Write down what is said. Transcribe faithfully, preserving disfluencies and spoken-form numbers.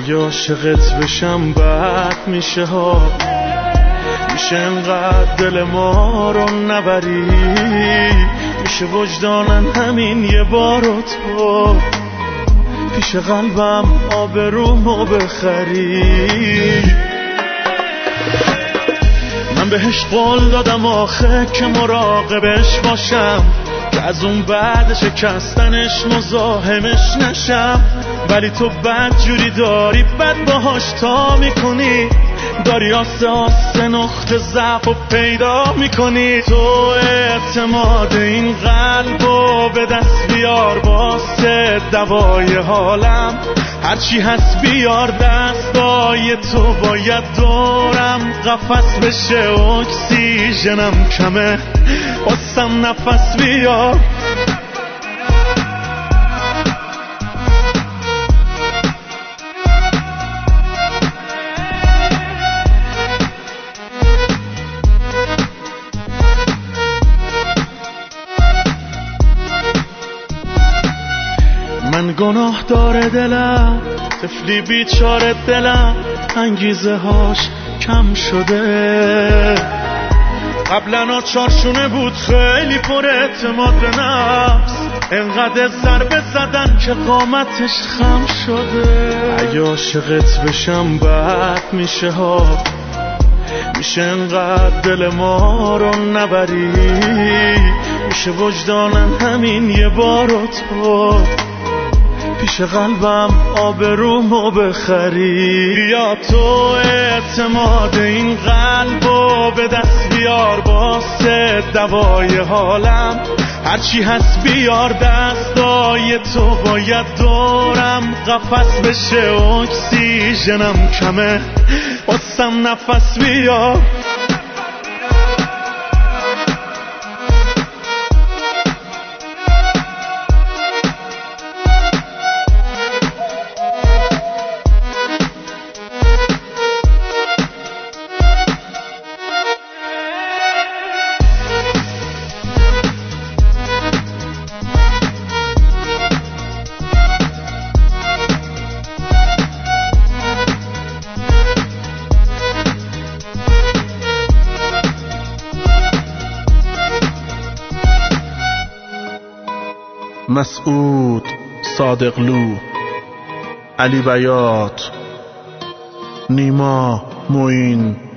اگه عاشقت بشم بد میشه ها، میشه انقدر دل ما رو نبری، میشه وجدانم همین یه بارو تو پیش قلبم آبرومو بخری. من بهش قول دادم آخه که مراقبش باشم، که از اون بعد شکستنش مزاحمش نشم، ولی تو بد جوری داری بد باهاش تا میکنی، داری آسه آسه نقطه ضعف و پیدا میکنی. تو اعتماد این قلبو به دست بیار واسه دوای حالم، هرچی هست بیار دستای تو، باید دورم قفس بشه اکسیژنم کمه واسم نفس بیار. من گناه داره دلم، طفلی بیچاره دلم، انگیزه هاش کم شده. قبلا چارشونه بود خیلی پر اعتماد به نفس، انقدر ضربه زدن که قامتش خم شده. اگه عاشقت بشم بد میشه ها، میشه انقدر دل ما رو نبری، میشه وجدانم همین یه بارو تو پیش قلبم آبرومو بخری. بیا تو اعتماد این قلبو به دست بیار واسه دوای حالم، هرچی هست بیار دستای تو، باید دورم قفس بشه اکسیژنم کمه واسم نفس بیار. مسعود صادقلو، علی بیات، نیما معین.